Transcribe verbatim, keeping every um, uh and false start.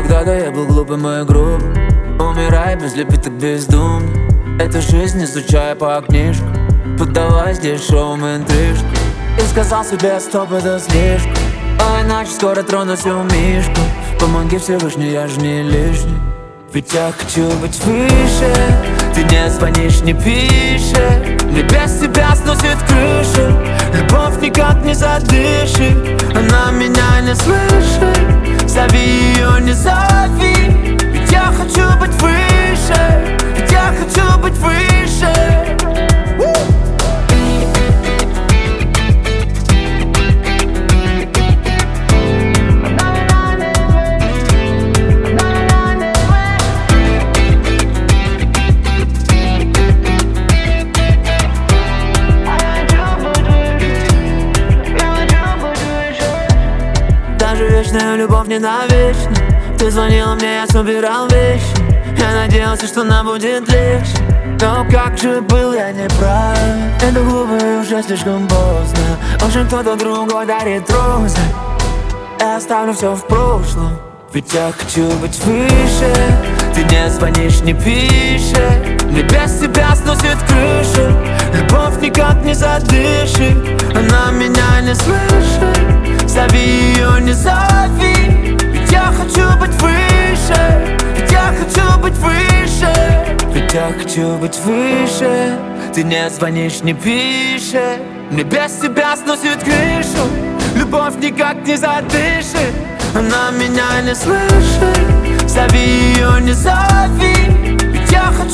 Когда-то я был глупым и грубым, умирая без любви так бездумно. Эту жизнь изучая по книжкам, поддаваясь дешевым интрижкам. И сказал себе: стоп, это слишком, а иначе скоро трону всю мишку. Помоги, Всевышний, я же не лишний. Ведь я хочу быть выше. Ты не звонишь, не пишешь, мне без тебя сносит крышу. Любовь никак не задышит, она меня не слышит. Зови ее, не зови. Ведь я хочу быть выше. Ведь я хочу быть выше. Вечная любовь не навечно. Ты звонила мне, я собирал вещи. Я надеялся, что нам будет легче, но как же был я неправ. Это глупо и уже слишком поздно. Уже кто-то другой дарит розы. Я оставлю все в прошлом. Ведь я хочу быть выше. Ты не звонишь, не пишешь, мне без тебя сносит крышу. Любовь никак не задышит, она меня не слышит. Зови ее, не зови. Ведь я хочу быть выше. Ведь я хочу быть выше. Ведь я хочу быть выше. Ты не звонишь, не пишешь, мне без тебя сносит крышу. Любовь никак не задышит, она меня не слышит. Зови ее, не зови. Ведь я хочу